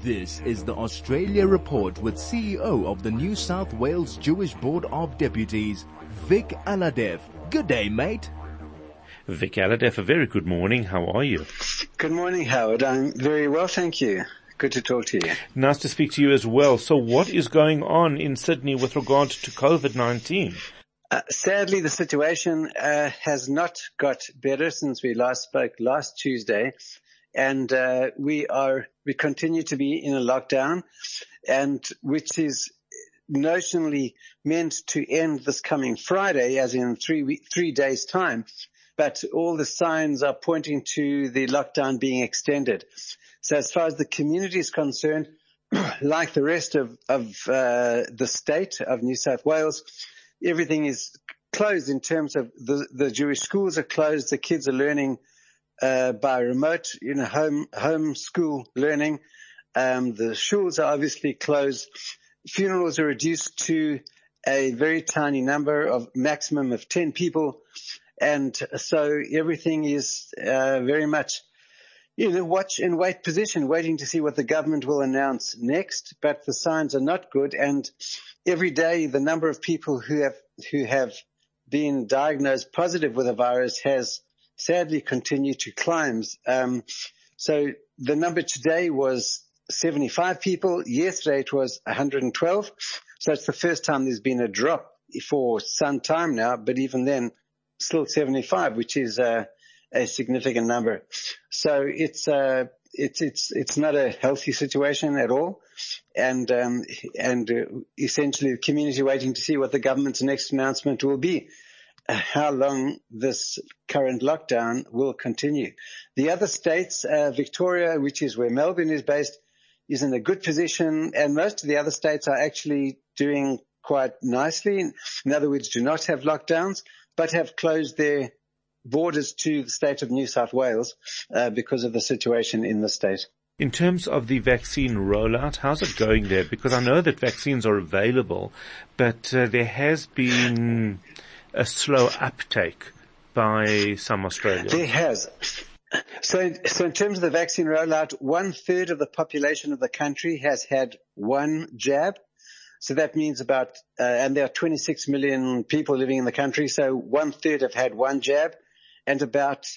This is the Australia Report with CEO of the New South Wales Jewish Board of Deputies, Vic Aladev. Good day, mate. Vic Aladev, a very good morning. How are you? Good morning, Howard. I'm very well, thank you. Good to talk to you. Nice to speak to you as well. So what is going on in Sydney with regard to COVID-19? Sadly, the situation has not got better since we last spoke last Tuesday. And we continue to be in a lockdown, and which is notionally meant to end this coming Friday, as in 3 days' time. But all the signs are pointing to the lockdown being extended. So as far as the community is concerned, like the rest of the state of New South Wales, everything is closed in terms of the Jewish schools are closed. The kids are learning by remote, home school learning. The schools are obviously closed. Funerals are reduced to a very tiny number of maximum of 10 people. And so everything is very much watch and wait position, waiting to see what the government will announce next. But the signs are not good. And every day the number of people who have been diagnosed positive with the virus has sadly continued to climb. So the number today was 75 people. Yesterday it was 112. So it's the first time there's been a drop for some time now, but even then still 75, which is a significant number. So it's not a healthy situation at all. And essentially the community waiting to see what the government's next announcement will be, how long this current lockdown will continue. The other states, Victoria, which is where Melbourne is based, is in a good position, and most of the other states are actually doing quite nicely. In other words, do not have lockdowns, but have closed their borders to the state of New South Wales because of the situation in the state. In terms of the vaccine rollout, how's it going there? Because I know that vaccines are available, but there has been a slow uptake by some Australians. There has. So in terms of the vaccine rollout, 1/3 of the population of the country has had one jab. So that means and there are 26 million people living in the country, so 1/3 have had one jab, and about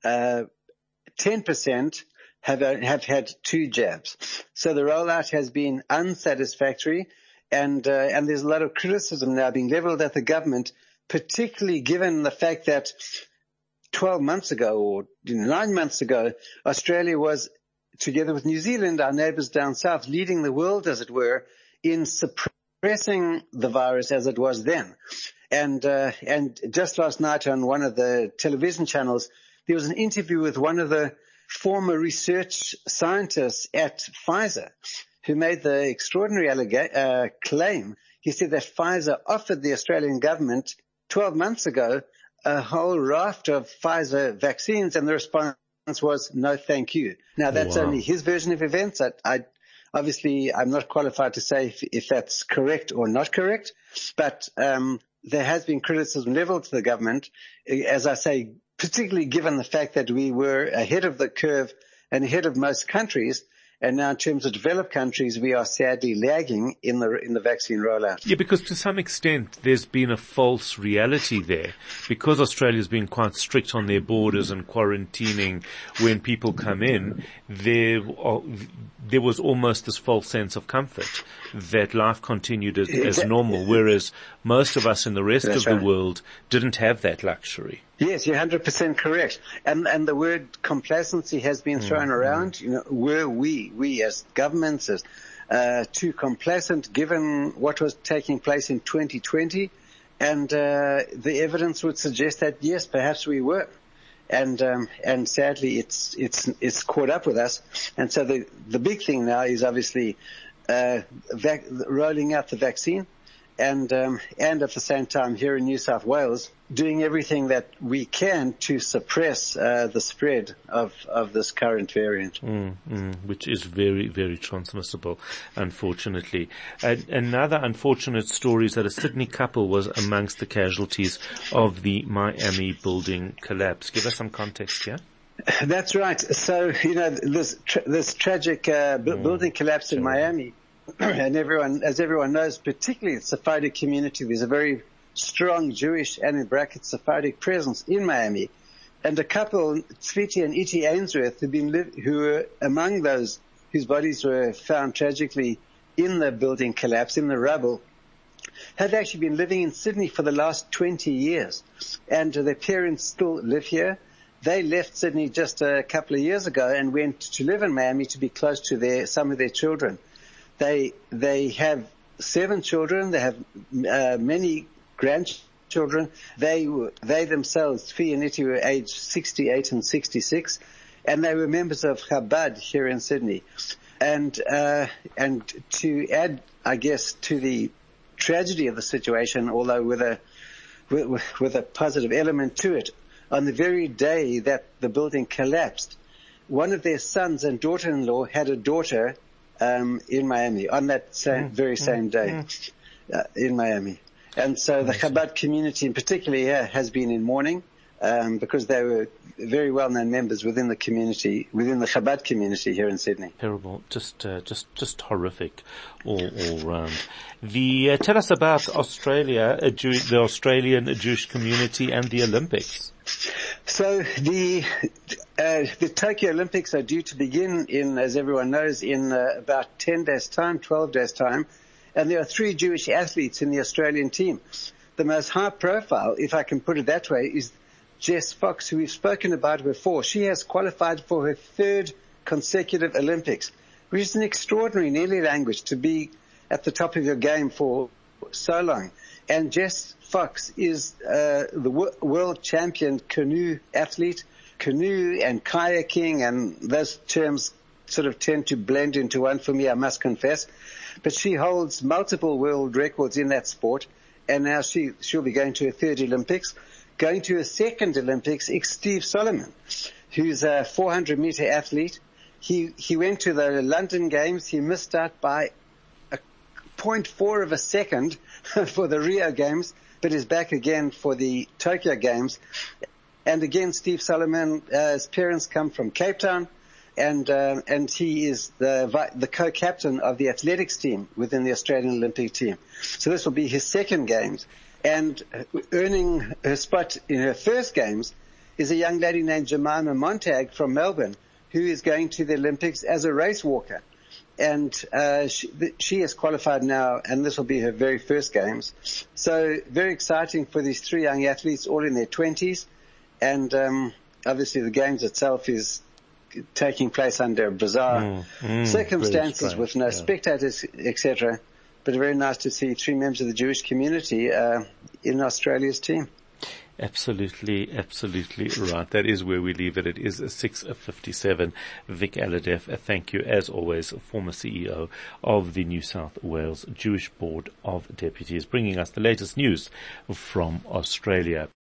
10% have had two jabs. So the rollout has been unsatisfactory, and there's a lot of criticism now being leveled at the government, particularly given the fact that 12 months ago or 9 months ago, Australia was, together with New Zealand, our neighbours down south, leading the world, as it were, in suppressing the virus as it was then. And just last night on one of the television channels, there was an interview with one of the former research scientists at Pfizer who made the extraordinary claim. He said that Pfizer offered the Australian government 12 months ago a whole raft of Pfizer vaccines, and the response was no thank you. Now that's only his version of events. Obviously I'm not qualified to say if that's correct or not correct, but there has been criticism leveled to the government, as I say, particularly given the fact that we were ahead of the curve and ahead of most countries. And now in terms of developed countries, we are sadly lagging in the vaccine rollout. Yeah, because to some extent there's been a false reality there. Because Australia's been quite strict on their borders and quarantining when people come in, there was almost this false sense of comfort that life continued as normal, whereas most of us in the rest of the world didn't have that luxury. Yes, you're 100% correct. And the word complacency has been thrown around. Were we as governments as too complacent given what was taking place in 2020? And the evidence would suggest that yes, perhaps we were. And sadly it's caught up with us. And so the big thing now is obviously rolling out the vaccine, and at the same time here in New South Wales doing everything that we can to suppress the spread of this current variant. Which is very, very transmissible, unfortunately. Another unfortunate story is that a Sydney couple was amongst the casualties of the Miami building collapse. Give us some context here. That's right. So, this tragic building collapse in Miami, and as everyone knows, particularly the Sephardic community, there's a very strong Jewish and in brackets Sephardic presence in Miami. And a couple, Tzviti and Iti Ainsworth, who were among those whose bodies were found tragically in the building collapse, in the rubble, had actually been living in Sydney for the last 20 years. And their parents still live here. They left Sydney just a couple of years ago and went to live in Miami to be close to some of their children. They have 7 children. They have many grandchildren. They themselves, Tzvi and Iti, were aged 68 and 66, and they were members of Chabad here in Sydney. And to add, I guess, to the tragedy of the situation, although with a positive element to it, on the very day that the building collapsed, one of their sons and daughter-in-law had a daughter in Miami on that very same day in Miami. And so the Chabad community in particular has been in mourning because they were very well-known members within the community, within the Chabad community here in Sydney. Terrible, just horrific all round. Tell us about Australia, the Australian Jewish community and the Olympics. So the Tokyo Olympics are due to begin as everyone knows, in about 10 days' time, 12 days' time. And there are 3 Jewish athletes in the Australian team. The most high profile, if I can put it that way, is Jess Fox, who we've spoken about before. She has qualified for her 3rd consecutive Olympics, which is an extraordinary, nearly language to be at the top of your game for so long. And Jess Fox is the world champion canoe athlete. Canoe and kayaking, and those terms sort of tend to blend into one for me, I must confess. But she holds multiple world records in that sport, and now she'll be going to her 3rd Olympics. Going to her 2nd Olympics is Steve Solomon, who's a 400-meter athlete. He went to the London Games. He missed out by 0.4 of a second for the Rio Games, but is back again for the Tokyo Games. And again, Steve Solomon, his parents come from Cape Town, and he is the co-captain of the athletics team within the Australian Olympic team. So this will be his 2nd Games. And earning her spot in her 1st Games is a young lady named Jemima Montag from Melbourne, who is going to the Olympics as a race walker. And she has qualified now, and this will be her very 1st Games. So very exciting for these 3 young athletes, all in their 20s. And obviously the Games itself is taking place under bizarre circumstances with no spectators, etc. But very nice to see 3 members of the Jewish community in Australia's team. Absolutely right. That is where we leave it. It is 6:57. Vic Alhadeff, thank you as always, former CEO of the New South Wales Jewish Board of Deputies, bringing us the latest news from Australia.